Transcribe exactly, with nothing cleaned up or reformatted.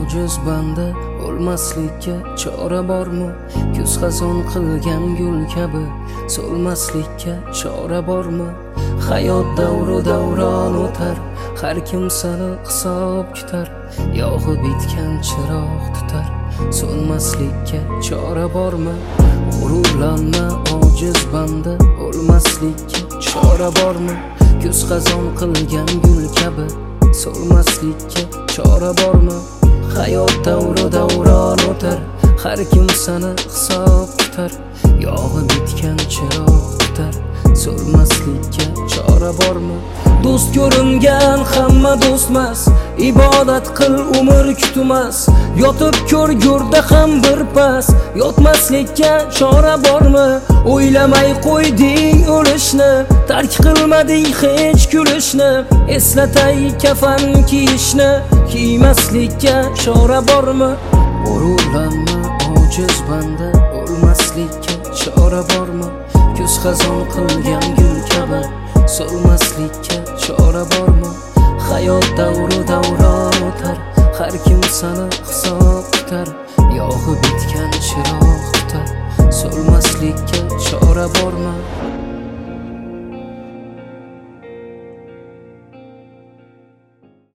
ojiz banda o'lmaslikka chora bormi? Kuz xazon qilgan gul kabi so'lmaslikka chora bormi? Hayot davru davron o'tar, har kim sani hisob kutar. Yog'i bitgan chiroq tutar, so'nmaslikka chora bormi? G'ururlanma ojiz banda o'lmaslikka chora bormi? Kuz xazon qilgan gul kabi so'lmaslikka chora bormi? Hayot davru davron o'tar, har kim sani hisob kutar. Yog'i bitgan chiroq tutar, so'lmaslikka chora bormi? Do'st ko'ringan hamma do'stmas, ibodat qil umr kutmas. Yotib ko'r go'rda ham bir pas, yotmaslikka chora bormi? O'ylamay qo'yding o'lishni, tark qilmading hech kulishni. Eslatay kafan kiyishni, kiymaslikka chora bormi? G'ururlanma ojiz banda o'lmaslikka chora bormi? Kuz xazon qilgan gul kabi so'lmaslikka chora bormi? Hayot davru davron o'tar, har kim sani hisob kutar. Yog'i bitgan chiroq tutar, so'lmaslikka chora bormi?